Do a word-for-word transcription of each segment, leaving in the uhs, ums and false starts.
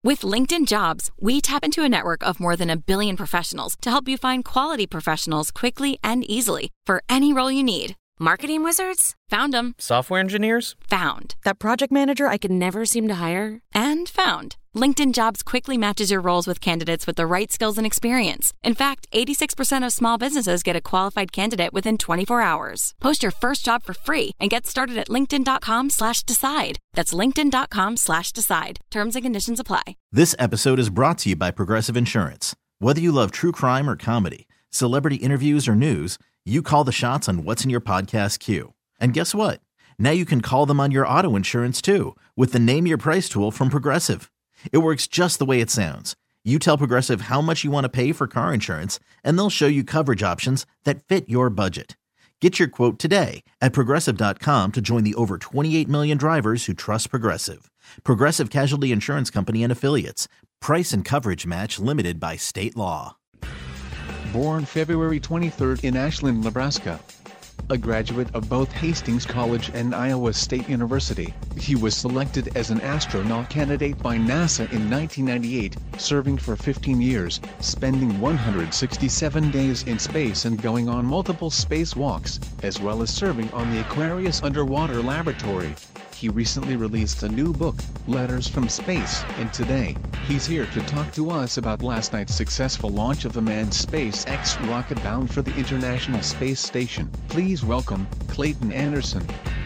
With LinkedIn Jobs, we tap into a network of more than a billion professionals to help you find quality professionals quickly and easily for any role you need. Marketing wizards? Found them. Software engineers? Found. That project manager I could never seem to hire? And found. LinkedIn Jobs quickly matches your roles with candidates with the right skills and experience. In fact, eighty-six percent of small businesses get a qualified candidate within twenty-four hours. Post your first job for free and get started at linkedin.com slash decide. That's linkedin.com slash decide. Terms and conditions apply. This episode is brought to you by Progressive Insurance. Whether you love true crime or comedy, celebrity interviews or news, you call the shots on what's in your podcast queue. And guess what? Now you can call them on your auto insurance too with the Name Your Price tool from Progressive. It works just the way it sounds. You tell Progressive how much you want to pay for car insurance, and they'll show you coverage options that fit your budget. Get your quote today at Progressive dot com to join the over twenty-eight million drivers who trust Progressive. Progressive Casualty Insurance Company and Affiliates. Price and coverage match limited by state law. Born February twenty-third in Ashland, Nebraska. A graduate of both Hastings College and Iowa State University, he was selected as an astronaut candidate by NASA in nineteen ninety-eight, serving for fifteen years, spending one hundred sixty-seven days in space and going on multiple spacewalks, as well as serving on the Aquarius Underwater Laboratory. He recently released a new book, Letters from Space, and today, he's here to talk to us about last night's successful launch of a manned SpaceX rocket bound for the International Space Station. Please welcome, Clayton Anderson.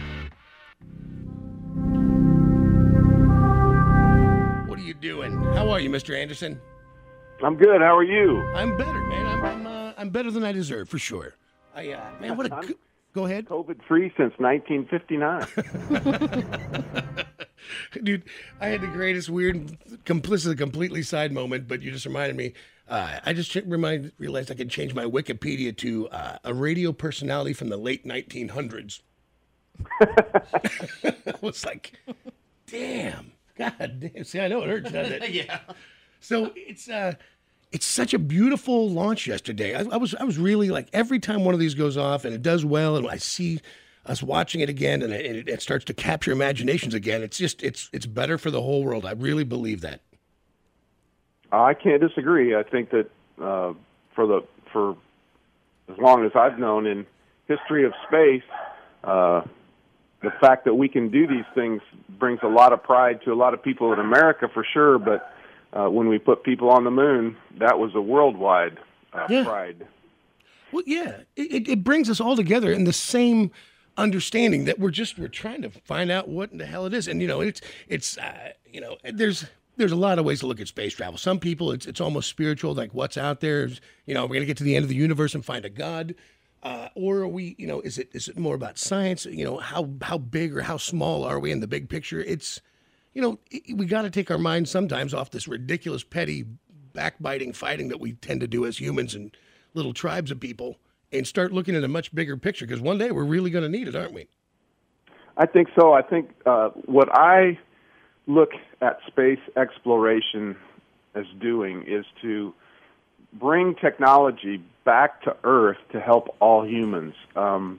What are you doing? How are you, Mister Anderson? I'm good. How are you? I'm better, man. I'm I'm, uh, I'm better than I deserve, for sure. I uh, man, what a I'm go, go ahead. COVID-free since nineteen fifty-nine. Dude, I had the greatest weird, complicit, completely side moment, but you just reminded me. Uh, I just remind, realized I could change my Wikipedia to uh, a radio personality from the late nineteen hundreds. I was like, damn. God damn. See, I know it hurts, doesn't it? Yeah. So it's uh, it's such a beautiful launch yesterday. I, I was I was really like, every time one of these goes off and it does well, and I see us watching it again, and it, it starts to capture imaginations again. It's just it's it's better for the whole world. I really believe that. I can't disagree. I think that uh, for the for as long as I've known in history of space, uh, the fact that we can do these things brings a lot of pride to a lot of people in America, for sure. But uh, when we put people on the moon, that was a worldwide uh, Yeah. pride. Well, yeah, it, it brings us all together in the same understanding that we're just we're trying to find out what in the hell it is, and you know, it's it's uh, you know, there's there's a lot of ways to look at space travel. Some people, it's it's almost spiritual, like what's out there. You know, we're gonna get to the end of the universe and find a god, uh, or are we, you know, is it is it more about science? You know, how how big or how small are we in the big picture? It's, you know, we got to take our minds sometimes off this ridiculous, petty, backbiting fighting that we tend to do as humans and little tribes of people, and start looking at a much bigger picture, because one day we're really going to need it, aren't we? I think so. I think uh, what I look at space exploration as doing is to bring technology back to Earth to help all humans. Um,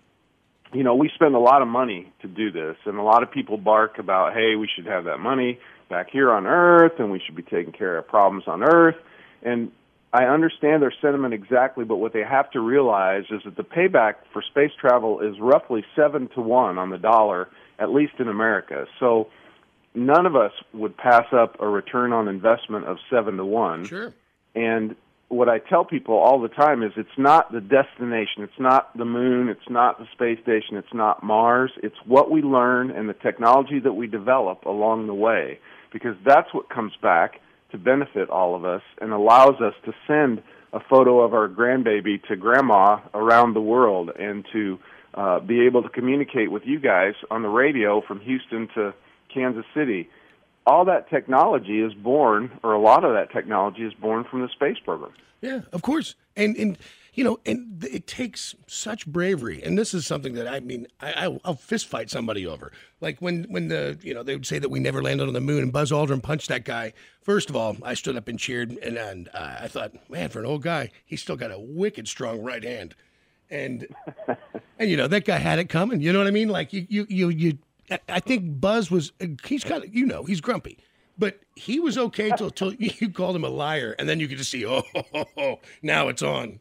you know, we spend a lot of money to do this, and a lot of people bark about, hey, we should have that money back here on Earth, and we should be taking care of problems on Earth. And I understand their sentiment exactly, but what they have to realize is that the payback for space travel is roughly seven to one on the dollar, at least in America. So none of us would pass up a return on investment of seven to one. Sure. And what I tell people all the time is it's not the destination, it's not the moon, it's not the space station, it's not Mars. It's what we learn and the technology that we develop along the way, because that's what comes back to benefit all of us and allows us to send a photo of our grandbaby to grandma around the world, and to uh, be able to communicate with you guys on the radio from Houston to Kansas City. All that technology is born, or a lot of that technology is born from the space program. Yeah, of course. And, and you know, and it takes such bravery. And this is something that, I mean, I, I, I'll fist fight somebody over. Like when, when the, you know, they would say that we never landed on the moon and Buzz Aldrin punched that guy. First of all, I stood up and cheered, and, and uh, I thought, man, for an old guy, he's still got a wicked strong right hand. And, and you know, that guy had it coming. You know what I mean? Like, you, you, you, you I think Buzz was, he's kind of, you know, he's grumpy. But he was okay till, till you called him a liar, and then you could just see, oh, oh, oh, oh, now it's on.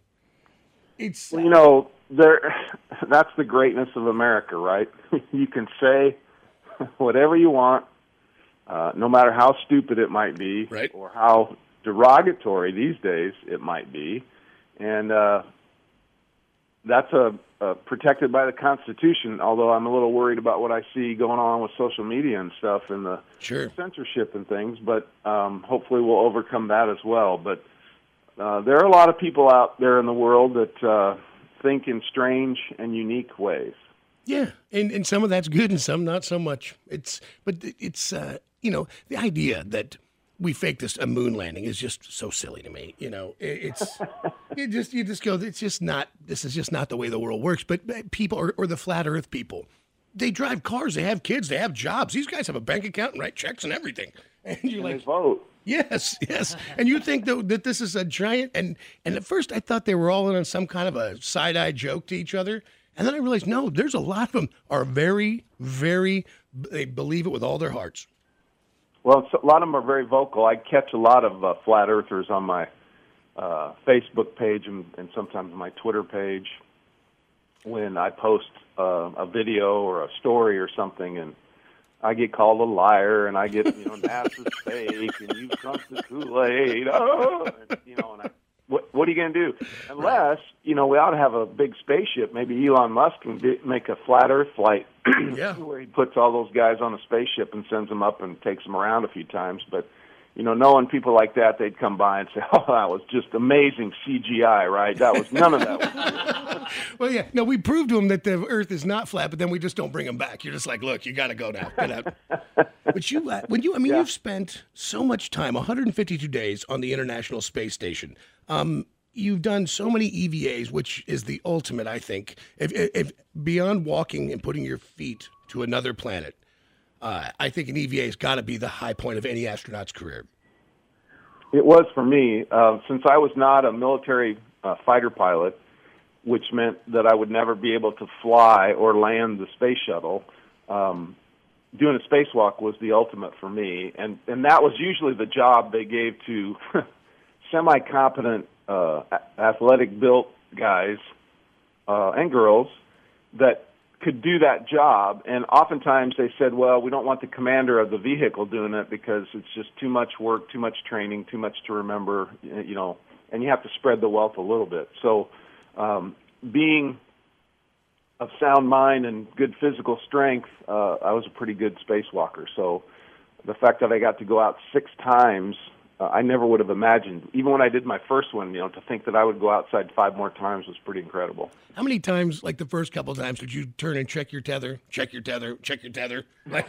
It's well, you know, there. That's the greatness of America, right? You can say whatever you want, uh, no matter how stupid it might be, right, or how derogatory these days it might be, and uh, that's a, a protected by the Constitution. Although I'm a little worried about what I see going on with social media and stuff, and the sure. censorship and things. But um, hopefully, we'll overcome that as well. But uh, there are a lot of people out there in the world that uh, think in strange and unique ways. Yeah, and and some of that's good, and some not so much. It's but it's uh, you know, the idea that we faked this a moon landing is just so silly to me. You know, it, it's you just you just go. It's just not. This is just not the way the world works. But people or, or the flat Earth people, they drive cars, they have kids, they have jobs. These guys have a bank account and write checks and everything. And you're and like, they vote. Yes, yes. And you think that, that this is a giant. And and at first I thought they were all in on some kind of a side eye joke to each other. And then I realized, no, there's a lot of them are very, very, they believe it with all their hearts. Well, a lot of them are very vocal. I catch a lot of uh, flat earthers on my uh, Facebook page and, and sometimes my Twitter page when I post uh, a video or a story or something, and I get called a liar, and I get, you know, NASA's fake, and you've drunk the Kool-Aid, oh, and, you know, and I, what, what are you going to do? Unless, you know, we ought to have a big spaceship. Maybe Elon Musk can be, make a flat Earth flight yeah. where he puts all those guys on a spaceship and sends them up and takes them around a few times. But, you know, knowing people like that, they'd come by and say, oh, that was just amazing C G I, right? That was, none of that was real. Well, yeah. No, we proved to them that the Earth is not flat, but then we just don't bring them back. You're just like, look, you got to go now. Get out. But you, uh, when you, I mean, yeah. you've spent so much time, one hundred fifty-two days on the International Space Station. Um, you've done so many E V As, which is the ultimate, I think. If, if beyond walking and putting your feet to another planet, uh, I think an E V A has got to be the high point of any astronaut's career. It was for me, uh, since I was not a military uh, fighter pilot, which meant that I would never be able to fly or land the space shuttle. Um, doing a spacewalk was the ultimate for me, and, and that was usually the job they gave to semi-competent, uh, athletic-built guys uh, and girls that could do that job. And oftentimes they said, well, we don't want the commander of the vehicle doing it because it's just too much work, too much training, too much to remember, you know, and you have to spread the wealth a little bit. So um, being of sound mind and good physical strength, uh, I was a pretty good spacewalker. So the fact that I got to go out six times, uh, I never would have imagined. Even when I did my first one, you know, to think that I would go outside five more times was pretty incredible. How many times, like the first couple of times, did you turn and check your tether, check your tether, check your tether?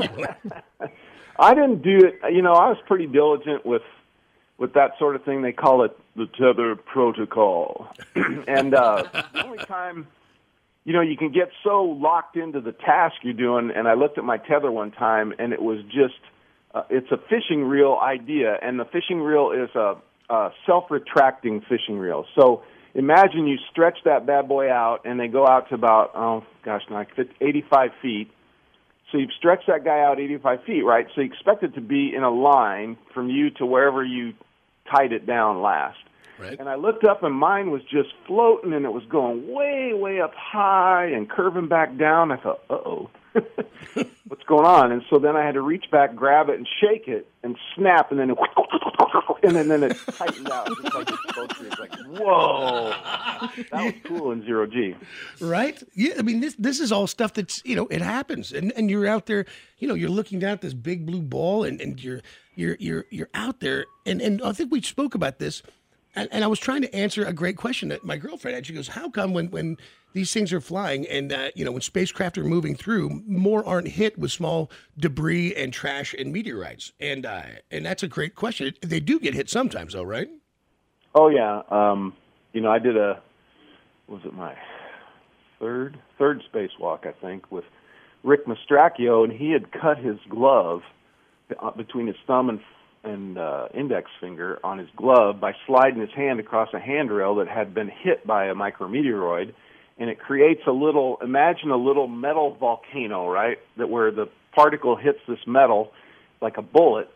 I didn't do it. You know, I was pretty diligent with with that sort of thing. They call it the tether protocol. And uh, the only time, you know, you can get so locked into the task you're doing, and I looked at my tether one time, and it was just, uh, it's a fishing reel idea, and the fishing reel is a, a self-retracting fishing reel. So imagine you stretch that bad boy out, and they go out to about, oh, gosh, like eighty-five feet. So you've stretched that guy out eighty-five feet, right? So you expect it to be in a line from you to wherever you tied it down last. Right. And I looked up, and mine was just floating, and it was going way, way up high and curving back down. I thought, uh-oh, what's going on? And so then I had to reach back, grab it, and shake it, and snap, and then it, and then, then it tightened out just like it's supposed to. It's like, whoa, that was cool in zero G. Right? Yeah, I mean, this this is all stuff that's, you know, it happens. And and you're out there, you know, you're looking down at this big blue ball, and, and you're you're you're you're out there, and, and I think we spoke about this. And, and I was trying to answer a great question that my girlfriend had. She goes, how come when, when these things are flying and, uh, you know, when spacecraft are moving through, more aren't hit with small debris and trash and meteorites? And uh, and that's a great question. They do get hit sometimes, though, right? Oh, yeah. Um, you know, I did a, was it my third, third spacewalk, I think, with Rick Mastracchio, and he had cut his glove between his thumb and and uh, index finger on his glove by sliding his hand across a handrail that had been hit by a micrometeoroid, and it creates a little, imagine a little metal volcano, right, that where the particle hits this metal like a bullet,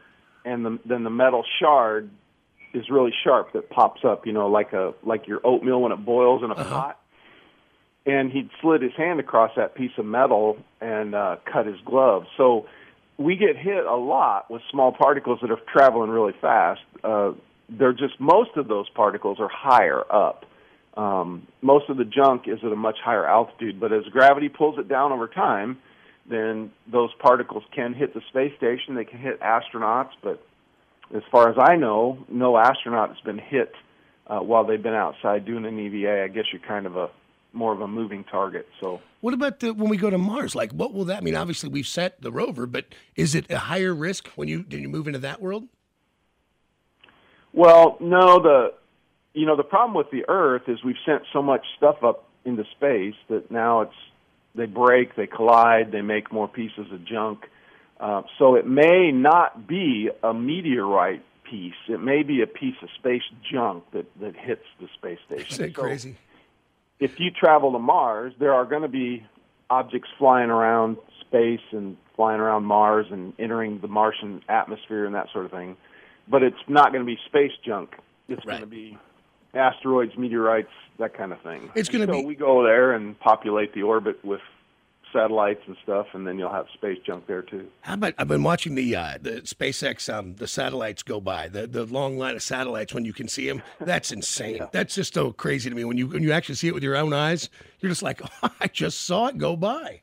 and the, then the metal shard is really sharp that pops up, you know, like a like your oatmeal when it boils in a uh-huh. pot. And he'd slid his hand across that piece of metal and uh, cut his glove. So we get hit a lot with small particles that are traveling really fast. Uh, they're just, most of those particles are higher up. Um, most of the junk is at a much higher altitude, but as gravity pulls it down over time, then those particles can hit the space station. They can hit astronauts, but as far as I know, no astronaut has been hit uh, while they've been outside doing an E V A. I guess you're kind of a more of a moving target. So, what about the, when we go to Mars? Like, what will that mean? Obviously, we've sent the rover, but is it a higher risk when you when you move into that world? Well, no. The you know the problem with the Earth is we've sent so much stuff up into space that now it's they break, they collide, they make more pieces of junk. Uh, so it may not be a meteorite piece. It may be a piece of space junk that, that hits the space station. Isn't that so crazy? If you travel to Mars, there are going to be objects flying around space and flying around Mars and entering the Martian atmosphere and that sort of thing. But it's not going to be space junk. It's right. going to be asteroids, meteorites, that kind of thing. It's going to so be. we go there and populate the orbit with satellites and stuff, and then you'll have space junk there too. How about, I've been watching the uh, the SpaceX um, the satellites go by, the the long line of satellites when you can see them. That's insane. Yeah. That's just so crazy to me. When you when you actually see it with your own eyes, you're just like, oh, I just saw it go by.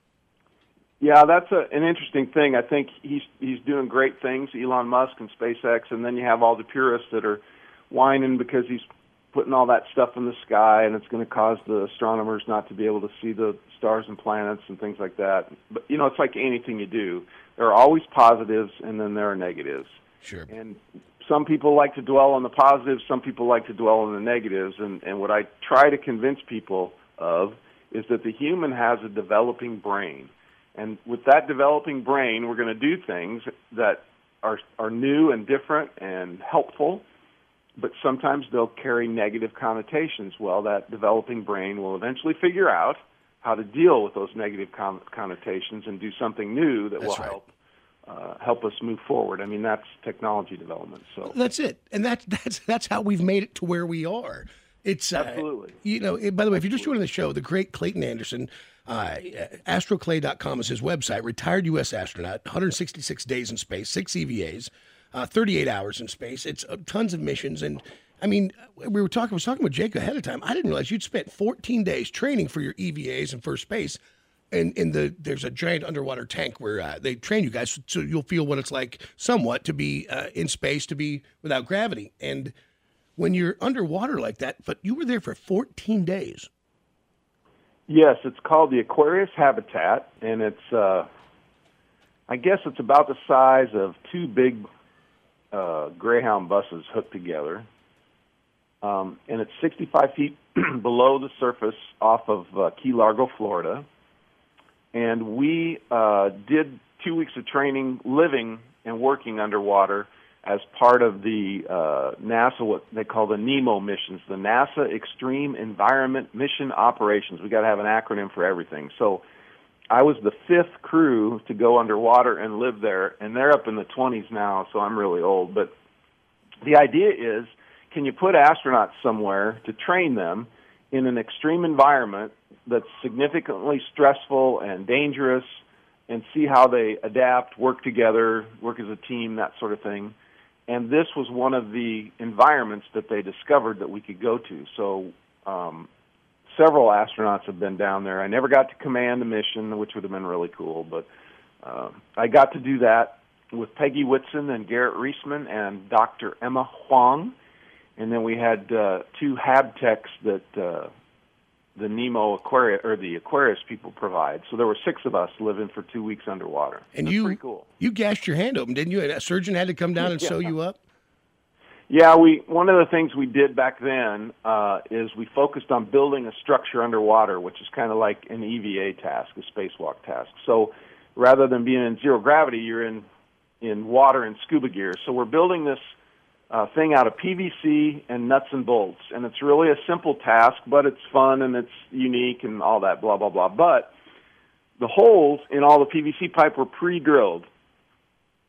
Yeah, that's a, an interesting thing. I think he's he's doing great things, Elon Musk and SpaceX, and then you have all the purists that are whining because he's putting all that stuff in the sky, and it's going to cause the astronomers not to be able to see the stars and planets and things like that. But, you know, it's like anything you do. There are always positives, and then there are negatives. Sure. And some people like to dwell on the positives, some people like to dwell on the negatives, and, and what I try to convince people of is that the human has a developing brain. And with that developing brain, we're going to do things that are are new and different and helpful, but sometimes they'll carry negative connotations. Well, that developing brain will eventually figure out how to deal with those negative con- connotations and do something new that that's will right. help uh, help us move forward. I mean, that's technology development. So that's it, and that's that's that's how we've made it to where we are. It's uh, absolutely. You know, it, by the way, if you're just joining the show, the great Clayton Anderson. Uh, astroclay dot com is his website. Retired U S astronaut, one hundred sixty-six days in space, six E V As, uh, thirty-eight hours in space. It's uh, tons of missions. And I mean, we were talking. I was talking with Jake ahead of time. I didn't realize you'd spent fourteen days training for your E V As and for space. And in the there's a giant underwater tank where uh, they train you guys so you'll feel what it's like somewhat to be uh, in space, to be without gravity. And when you're underwater like that, but you were there for fourteen days. Yes, it's called the Aquarius Habitat, and it's, uh, I guess it's about the size of two big uh, Greyhound buses hooked together. Um, and it's sixty-five feet below the surface off of uh, Key Largo, Florida. And we uh, did two weeks of training living and working underwater as part of the uh, NASA, what they call the NEMO missions, the NASA Extreme Environment Mission Operations. We got to have an acronym for everything. So I was the fifth crew to go underwater and live there, and they're up in the twenties now, so I'm really old. But the idea is, can you put astronauts somewhere to train them in an extreme environment that's significantly stressful and dangerous, and see how they adapt, work together, work as a team, that sort of thing. And this was one of the environments that they discovered that we could go to. So um, several astronauts have been down there. I never got to command the mission, which would have been really cool, but uh, I got to do that with Peggy Whitson and Garrett Reisman and Doctor Emma Huang. And then we had uh, two Hab techs that uh, the Nemo Aquarius or the Aquarius people provide. So there were six of us living for two weeks underwater. And That's you, pretty cool. You gashed your hand open, didn't you? A surgeon had to come down and yeah. sew you up. Yeah, we. One of the things we did back then uh, is we focused on building a structure underwater, which is kind of like an E V A task, a spacewalk task. So rather than being in zero gravity, you're in in water and scuba gear. So we're building this Uh, thing out of P V C and nuts and bolts. And it's really a simple task, but it's fun and it's unique and all that, blah, blah, blah. But the holes in all the P V C pipe were pre-drilled.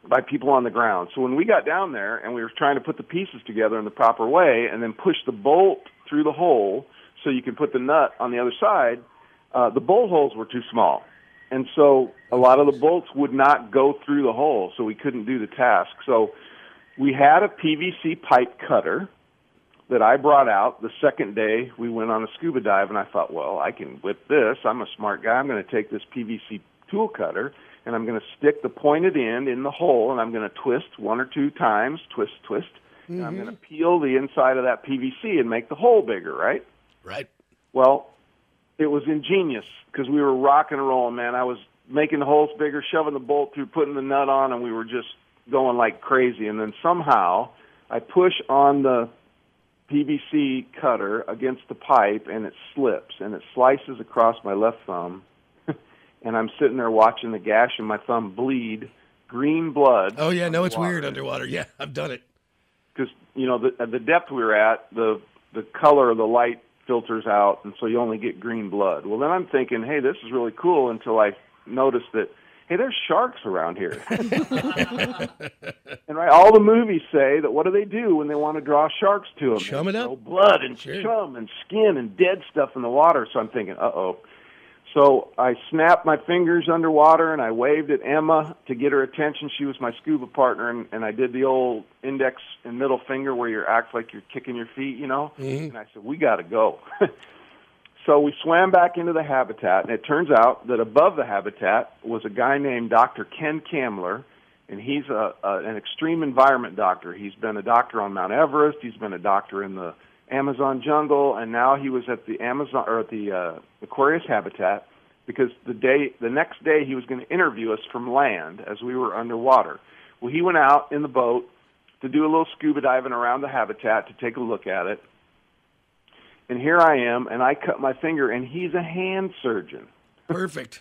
by people on the ground. So when we got down there and we were trying to put the pieces together in the proper way and then push the bolt through the hole so you can put the nut on the other side, uh, the bolt holes were too small. And so a lot of the bolts would not go through the hole, so we couldn't do the task. So we had a P V C pipe cutter that I brought out the second day we went on a scuba dive, and I thought, well, I can whip this. I'm a smart guy. I'm going to take this P V C tool cutter, and I'm going to stick the pointed end in the hole, and I'm going to twist one or two times, twist, twist, mm-hmm. and I'm going to peel the inside of that P V C and make the hole bigger, right? Right. Well, it was ingenious because we were rocking and rolling, man. I was making the holes bigger, shoving the bolt through, putting the nut on, and we were just going like crazy. And then somehow I push on the P V C cutter against the pipe, and it slips, and it slices across my left thumb. And I'm sitting there watching the gash in my thumb bleed green blood. Oh, yeah, no, it's weird underwater. Yeah, I've done it. Because, you know, the, at the depth we were at, the the color of the light filters out, and so you only get green blood. Well, then I'm thinking, hey, this is really cool, until I noticed that, hey, there's sharks around here. And right, all the movies say that what do they do when they want to draw sharks to them? Chum it up. Throw blood and sure. chum and skin and dead stuff in the water. So I'm thinking, uh-oh. So I snapped my fingers underwater, and I waved at Emma to get her attention. She was my scuba partner, and, and I did the old index and middle finger where you act like you're kicking your feet, you know? Mm-hmm. And I said, we got to go. So we swam back into the habitat, and it turns out that above the habitat was a guy named Doctor Ken Kamler, and he's a, a, an extreme environment doctor. He's been a doctor on Mount Everest. He's been a doctor in the Amazon jungle, and now he was at the Amazon or at the uh, Aquarius habitat because the day, the next day, he was going to interview us from land as we were underwater. Well, he went out in the boat to do a little scuba diving around the habitat to take a look at it. And here I am, and I cut my finger, and he's a hand surgeon. Perfect.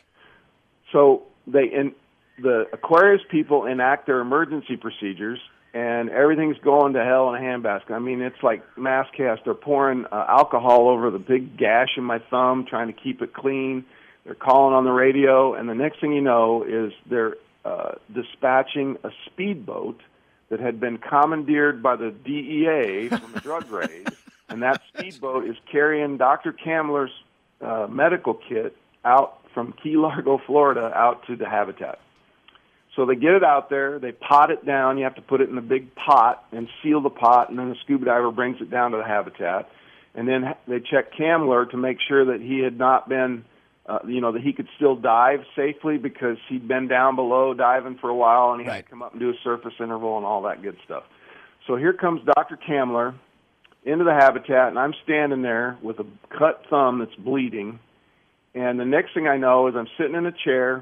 So they in the Aquarius people enact their emergency procedures, and everything's going to hell in a handbasket. I mean, it's like mass cast. They're pouring uh, alcohol over the big gash in my thumb, trying to keep it clean. They're calling on the radio, and the next thing you know is they're uh, dispatching a speedboat that had been commandeered by the D E A from a drug raid, and that speedboat is carrying Doctor Kamler's uh, medical kit out from Key Largo, Florida, out to the habitat. So they get it out there, they pot it down. You have to put it in a big pot and seal the pot, and then the scuba diver brings it down to the habitat. And then they check Kamler to make sure that he had not been, uh, you know, that he could still dive safely because he'd been down below diving for a while, and he right. had to come up and do a surface interval and all that good stuff. So here comes Doctor Kamler into the habitat, and I'm standing there with a cut thumb that's bleeding. And the next thing I know is I'm sitting in a chair.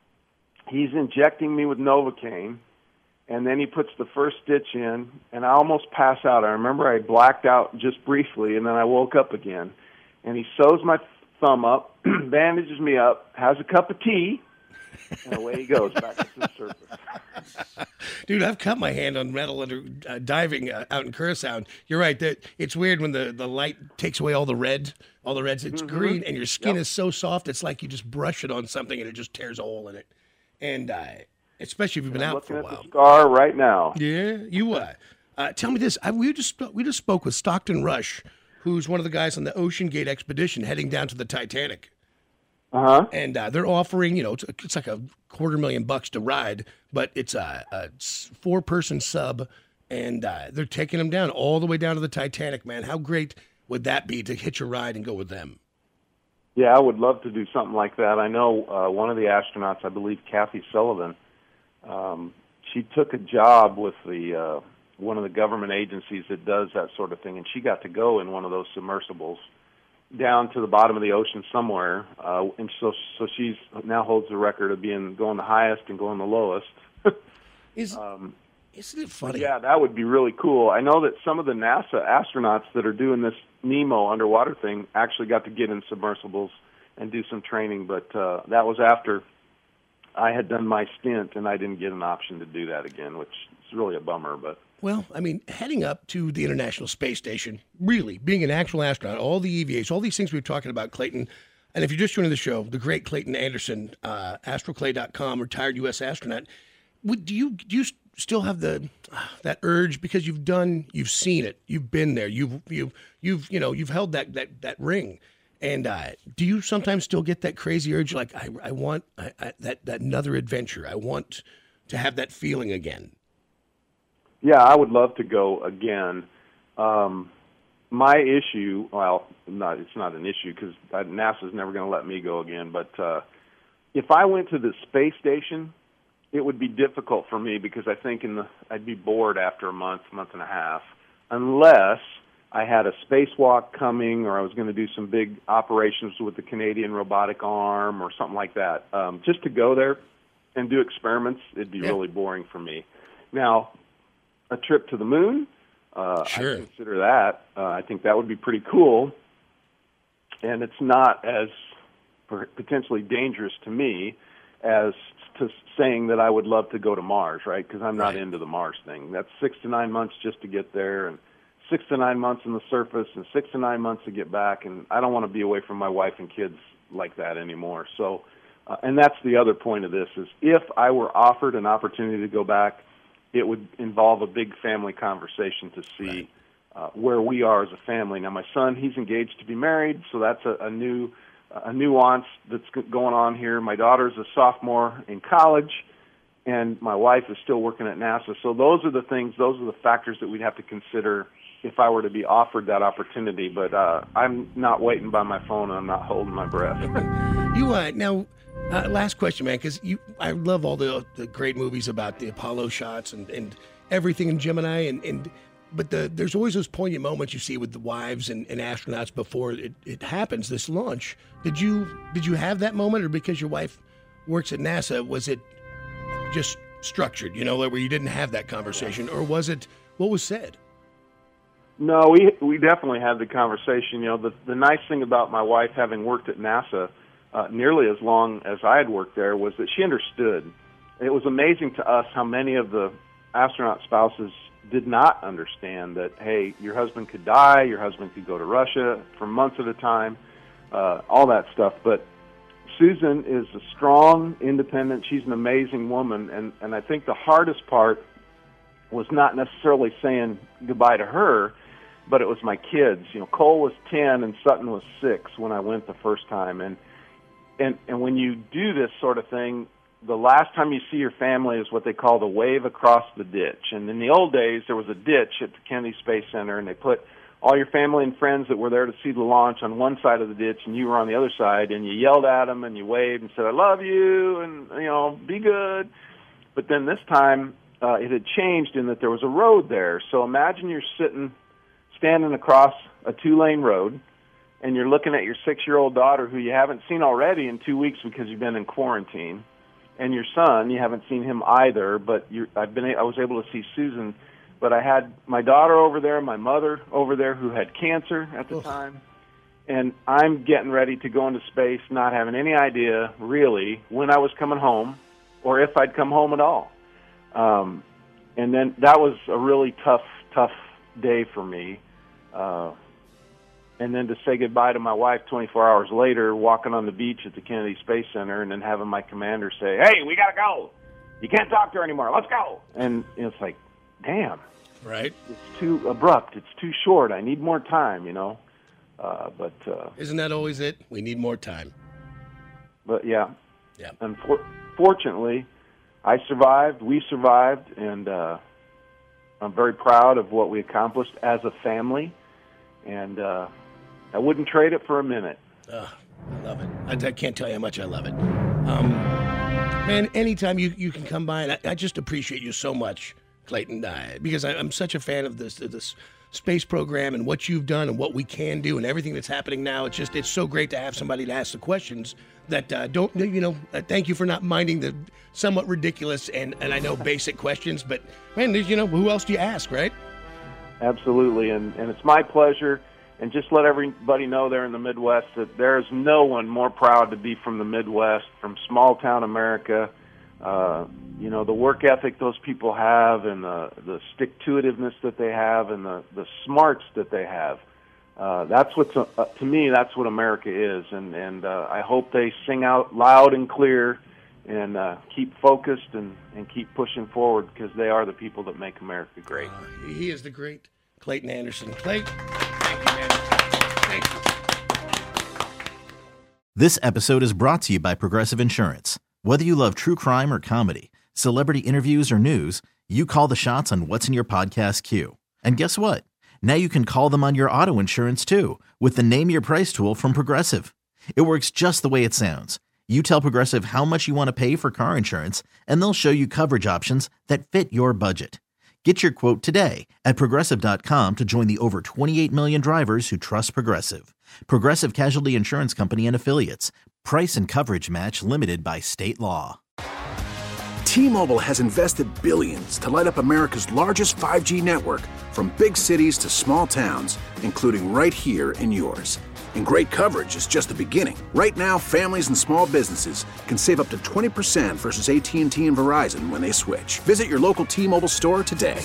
He's injecting me with Novocaine, and then he puts the first stitch in, and I almost pass out. I remember I blacked out just briefly, and then I woke up again. And he sews my thumb up, bandages me up, has a cup of tea, and away he goes back to the surface. Dude, I've cut my hand on metal under uh, diving uh, out in Curacao. You're right. That it's weird when the, the light takes away all the red, all the reds. It's mm-hmm. green, and your skin yep. is so soft. It's like you just brush it on something, and it just tears a hole in it. And uh, especially if you've been I'm out for a while. Looking at the scar right now. Yeah, you uh, uh tell me this. I, we just we just spoke with Stockton Rush, who's one of the guys on the Ocean Gate expedition heading down to the Titanic. Uh-huh. And uh, they're offering, you know, it's, it's like a quarter million bucks to ride, but it's a, a four-person sub, and uh, they're taking them down all the way down to the Titanic, man. How great would that be to hitch a ride and go with them? Yeah, I would love to do something like that. I know uh, one of the astronauts, I believe Kathy Sullivan, um, she took a job with the uh, one of the government agencies that does that sort of thing, and she got to go in one of those submersibles down to the bottom of the ocean somewhere, uh, and so so she's now holds the record of being going the highest and going the lowest. Is, um, isn't it funny? Yeah, that would be really cool. I know that some of the NASA astronauts that are doing this Nemo underwater thing actually got to get in submersibles and do some training, but uh, that was after I had done my stint, and I didn't get an option to do that again, which is really a bummer, but... Well, I mean, heading up to the International Space Station, really, being an actual astronaut, all the E V As, all these things we were talking about, Clayton, and if you're just joining the show, the great Clayton Anderson, uh, astroclay dot com, retired U S astronaut, would, do you do you still have the that urge because you've done, you've seen it, you've been there, you've you've you've you know you've held that that that ring, and uh, do you sometimes still get that crazy urge like I I want I, I, that that another adventure? I want to have that feeling again. Yeah, I would love to go again. Um, my issue, well, not it's not an issue because NASA's never going to let me go again. But uh, if I went to the space station, it would be difficult for me because I think in the I'd be bored after a month, month and a half, unless I had a spacewalk coming or I was going to do some big operations with the Canadian robotic arm or something like that. Um, just to go there and do experiments, it'd be yeah. really boring for me. Now, a trip to the moon, uh, sure. I consider that. Uh, I think that would be pretty cool. And it's not as potentially dangerous to me as to saying that I would love to go to Mars, right? Because I'm not right. into the Mars thing. That's six to nine months just to get there, and six to nine months on the surface, and six to nine months to get back. And I don't want to be away from my wife and kids like that anymore. So, uh, and that's the other point of this is if I were offered an opportunity to go back, it would involve a big family conversation to see right. uh, where we are as a family. Now, my son, he's engaged to be married, so that's a, a new a nuance that's going on here. My daughter's a sophomore in college, and my wife is still working at NASA. So those are the things, those are the factors that we'd have to consider if I were to be offered that opportunity. But uh, I'm not waiting by my phone, and I'm not holding my breath. you uh, now, uh, last question, man, because you, I love all the the great movies about the Apollo shots and, and everything in Gemini, and, and but the, there's always those poignant moments you see with the wives and, and astronauts before it, it happens, this launch. Did you did you have that moment, or because your wife works at NASA, was it just structured, you know, where you didn't have that conversation, or was it, what was said? No, we we definitely had the conversation. You know, the the nice thing about my wife having worked at NASA uh, nearly as long as I had worked there was that she understood. It was amazing to us how many of the astronaut spouses did not understand that, hey, your husband could die, your husband could go to Russia for months at a time, uh, all that stuff. But Susan is a strong, independent, she's an amazing woman, and, and I think the hardest part was not necessarily saying goodbye to her, but it was my kids. You know, Cole was ten and Sutton was six when I went the first time. And, and, and when you do this sort of thing, the last time you see your family is what they call the wave across the ditch. And in the old days, there was a ditch at the Kennedy Space Center, and they put all your family and friends that were there to see the launch on one side of the ditch, and you were on the other side, and you yelled at them, and you waved and said, I love you, and, you know, be good. But then this time, uh, it had changed in that there was a road there. So imagine you're sitting, standing across a two-lane road, and you're looking at your six-year-old daughter who you haven't seen already in two weeks because you've been in quarantine. And your son, you haven't seen him either, but you're, I've been, I was able to see Susan. But I had my daughter over there, my mother over there who had cancer at the Oof. time. And I'm getting ready to go into space, not having any idea, really, when I was coming home or if I'd come home at all. Um, and then that was a really tough, tough day for me. Uh, and then to say goodbye to my wife twenty-four hours later, walking on the beach at the Kennedy Space Center, and then having my commander say, hey, we got to go. You can't talk to her anymore. Let's go. And it's like, damn. Right. It's too abrupt. It's too short. I need more time, you know. Uh, but uh, Isn't that always it? We need more time. But, yeah. Yeah. Unfortunately, I survived. We survived. And uh, I'm very proud of what we accomplished as a family. And uh, I wouldn't trade it for a minute. Oh, I love it. I, I can't tell you how much I love it. Um, man, anytime you, you can come by, and I, I just appreciate you so much, Clayton, uh, because I, I'm such a fan of this of this space program and what you've done and what we can do and everything that's happening now. It's just, it's so great to have somebody to ask the questions that uh, don't, you know, uh, thank you for not minding the somewhat ridiculous and, and I know basic questions, but man, there's, you know, who else do you ask, right? Absolutely, and, and it's my pleasure. And just let everybody know there in the Midwest that there is no one more proud to be from the Midwest, from small-town America. Uh, you know, the work ethic those people have and the, the stick-to-itiveness that they have and the, the smarts that they have. Uh, that's what's, uh, to me, that's what America is. And, and uh, I hope they sing out loud and clear and uh, keep focused and, and keep pushing forward, because they are the people that make America great. Uh, he is the great Clayton Anderson. Clayton, thank you, man. Thank you. This episode is brought to you by Progressive Insurance. Whether you love true crime or comedy, celebrity interviews or news, you call the shots on what's in your podcast queue. And guess what? Now you can call them on your auto insurance too with the Name Your Price tool from Progressive. It works just the way it sounds. You tell Progressive how much you want to pay for car insurance, and they'll show you coverage options that fit your budget. Get your quote today at Progressive dot com to join the over twenty-eight million drivers who trust Progressive. Progressive Casualty Insurance Company and Affiliates. Price and coverage match limited by state law. T-Mobile has invested billions to light up America's largest five G network, from big cities to small towns, including right here in yours. And great coverage is just the beginning. Right now, families and small businesses can save up to twenty percent versus A T and T and Verizon when they switch. Visit your local T-Mobile store today.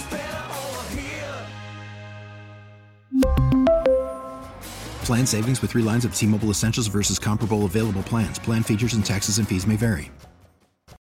Plan savings with three lines of T-Mobile Essentials versus comparable available plans. Plan features and taxes and fees may vary.